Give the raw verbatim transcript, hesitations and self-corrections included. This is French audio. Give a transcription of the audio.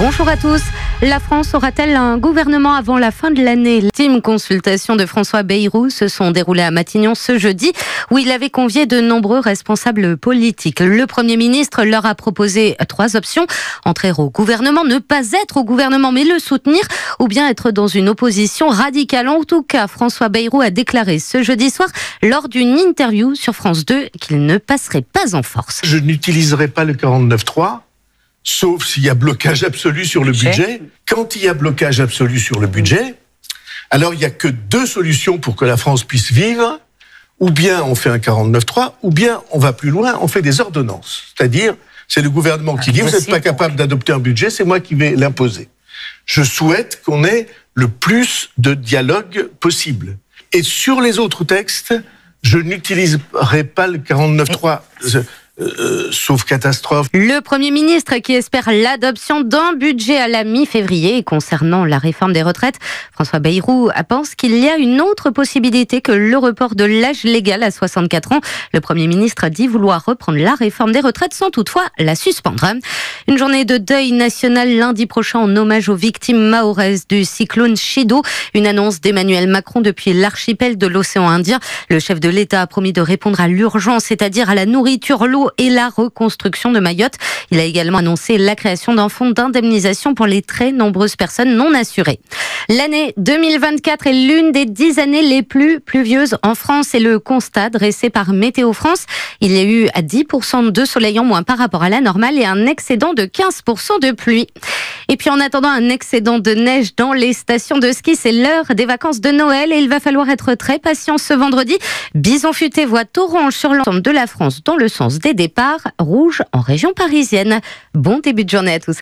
Bonjour à tous. La France aura-t-elle un gouvernement avant la fin de l'année? L'ultime consultation de François Bayrou se sont déroulées à Matignon ce jeudi, où il avait convié de nombreux responsables politiques. Le Premier ministre leur a proposé trois options: entrer au gouvernement, ne pas être au gouvernement mais le soutenir, ou bien être dans une opposition radicale. En tout cas, François Bayrou a déclaré ce jeudi soir, lors d'une interview sur France deux, qu'il ne passerait pas en force. Je n'utiliserai pas le quarante-neuf trois. Sauf s'il y a blocage absolu sur le budget. Quand il y a blocage absolu sur le budget, alors il n'y a que deux solutions pour que la France puisse vivre. Ou bien on fait un quarante-neuf trois, ou bien on va plus loin, on fait des ordonnances. C'est-à-dire, c'est le gouvernement qui dit « vous n'êtes pas capable d'adopter un budget, c'est moi qui vais l'imposer ». Je souhaite qu'on ait le plus de dialogue possible. Et sur les autres textes, je n'utiliserai pas le quarante-neuf trois. Euh, sauf catastrophe. Le Premier ministre qui espère l'adoption d'un budget à la mi-février. Concernant la réforme des retraites, François Bayrou pense qu'il y a une autre possibilité que le report de l'âge légal à soixante-quatre ans. Le Premier ministre dit vouloir reprendre la réforme des retraites sans toutefois la suspendre. Une journée de deuil national lundi prochain en hommage aux victimes mahoraises du cyclone Chido. Une annonce d'Emmanuel Macron depuis l'archipel de l'océan Indien. Le chef de l'État a promis de répondre à l'urgence, c'est-à-dire à la nourriture, l'eau et la reconstruction de Mayotte. Il a également annoncé la création d'un fonds d'indemnisation pour les très nombreuses personnes non assurées. L'année deux mille vingt-quatre est l'une des dix années les plus pluvieuses en France. C'est le constat dressé par Météo France. Il y a eu à dix pour cent de soleil en moins par rapport à la normale et un excédent de quinze pour cent de pluie. Et puis en attendant un excédent de neige dans les stations de ski, c'est l'heure des vacances de Noël et il va falloir être très patient ce vendredi. Bison futé voit orange sur l'ensemble de la France dans le sens des départs, rouge en région parisienne. Bon début de journée à tous.